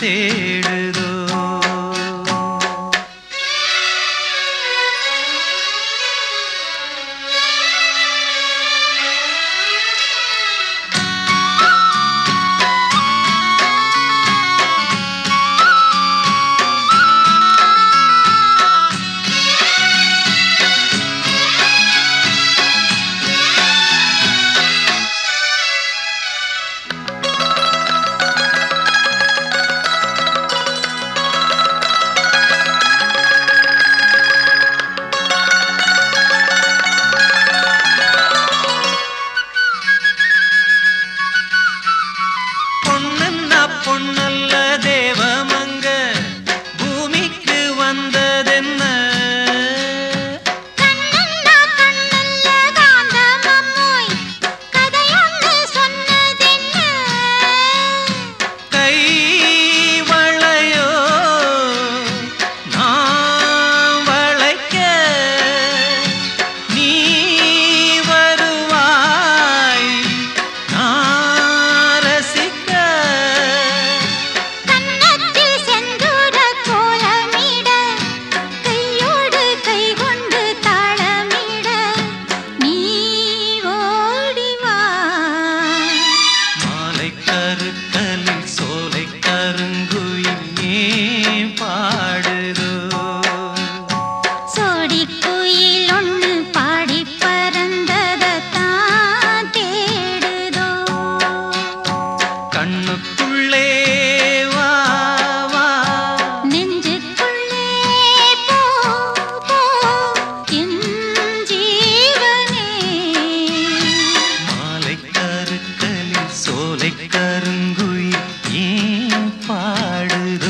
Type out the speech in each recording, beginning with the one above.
தேடுதோ. பொன்னல்ல தேவமங்க பூமிக்கு வந்ததென்ன? கண்ணல்லா கண்ணல்ல காந்தமம்மோய் கதையொன்று சொன்னதென்ன? கை வளையோ நான் வளைக்க நீ வருவாய் நான் ரசிக்க. கருக்கலில் சோலை கருங்குயில் ஏன் பாடுதோ? சோடி குயில் ஒன்று பாடி பறந்ததான் தேடுதோ. கண்ணுக்குள்ளே வா வா நெஞ்சுக்குள்ளே போ போ என் ஜீவனே. மாலை கருக்கலில் சோலை கருங்குயில் ஏன் பாடுதோ?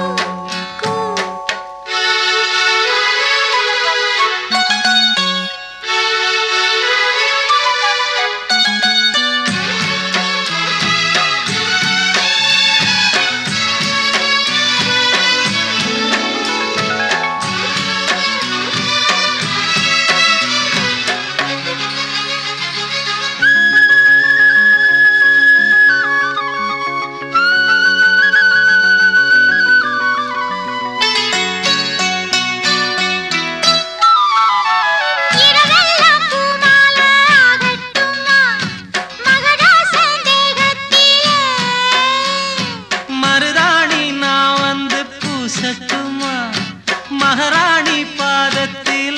மகாராணி பாதத்தில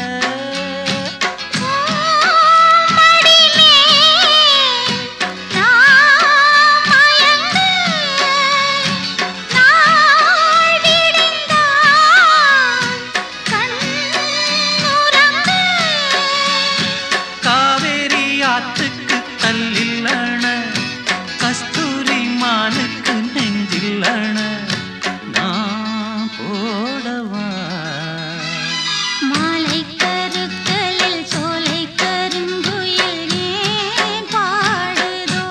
காவேரி ஆத்துக்கு கல்லில்லண கஸ்தூரி மானுக்கு நெஞ்சில்லண போடவா. மாலை கருக்கலில் சோலை கருங்குயில் ஏன் பாடுதோ?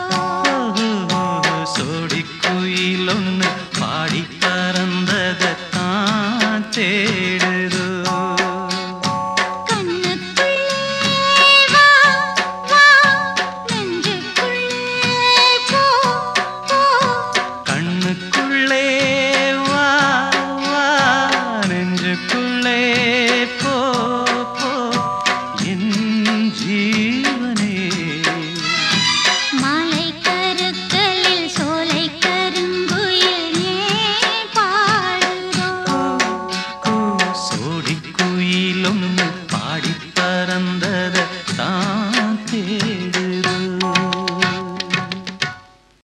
சோடி குயில் ஒன்று பாடி பறந்ததான்